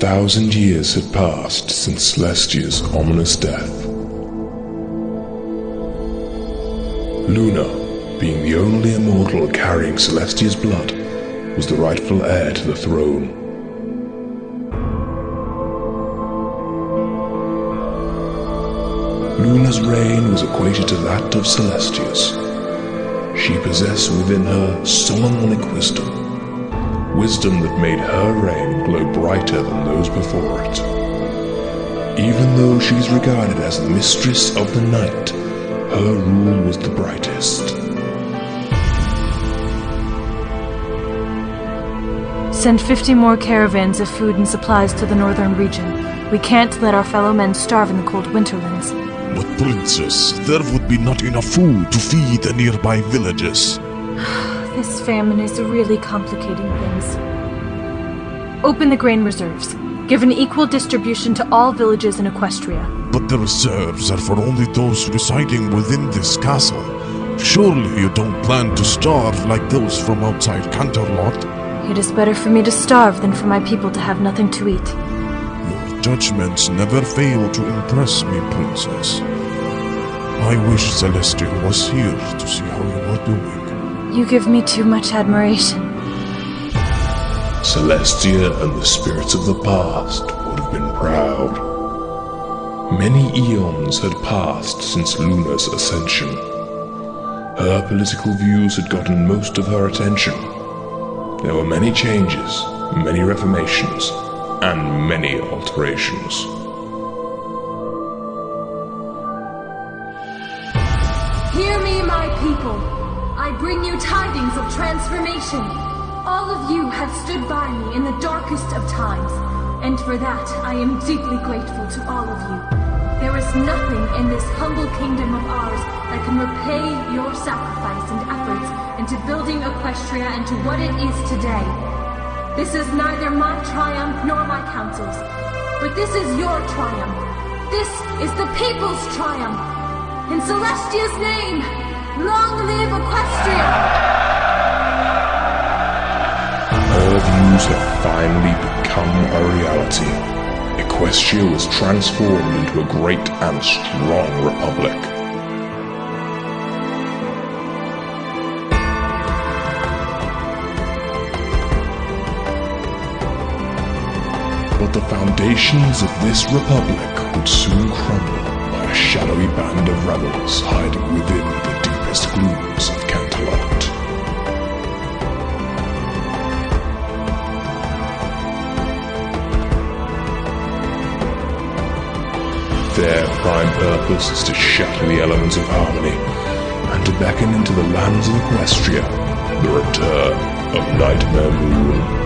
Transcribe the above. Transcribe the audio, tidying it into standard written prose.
1,000 years had passed since Celestia's ominous death. Luna, being the only immortal carrying Celestia's blood, was the rightful heir to the throne. Luna's reign was equated to that of Celestia's. She possessed within her Solomonic wisdom that made her reign glow brighter than those before it. Even though she is regarded as the mistress of the night, her rule was the brightest. Send 50 more caravans of food and supplies to the northern region. We can't let our fellow men starve in the cold winterlands. But Princess, there would be not enough food to feed the nearby villages. This famine is really complicating things. Open the grain reserves. Give an equal distribution to all villages in Equestria. But the reserves are for only those residing within this castle. Surely you don't plan to starve like those from outside Canterlot? It is better for me to starve than for my people to have nothing to eat. Your judgments never fail to impress me, Princess. I wish Celestia was here to see how you are doing. You give me too much admiration. Celestia and the spirits of the past would have been proud. Many eons had passed since Luna's ascension. Her political views had gotten most of her attention. There were many changes, many reformations, and many alterations. Hear me, my people. I bring you tidings of transformation. All of you have stood by me in the darkest of times, and for that I am deeply grateful to all of you. There is nothing in this humble kingdom of ours that can repay your sacrifice and efforts into building Equestria into what it is today. This is neither my triumph nor my council's, but this is your triumph. This is the people's triumph. In Celestia's name, long live Equestria! Her views had finally become a reality. Equestria was transformed into a great and strong republic. But the foundations of this republic would soon crumble by a shadowy band of rebels hiding within the deepest glooms of Canterlot. Their prime purpose is to shatter the elements of harmony and to beckon into the lands of Equestria the return of Nightmare Moon.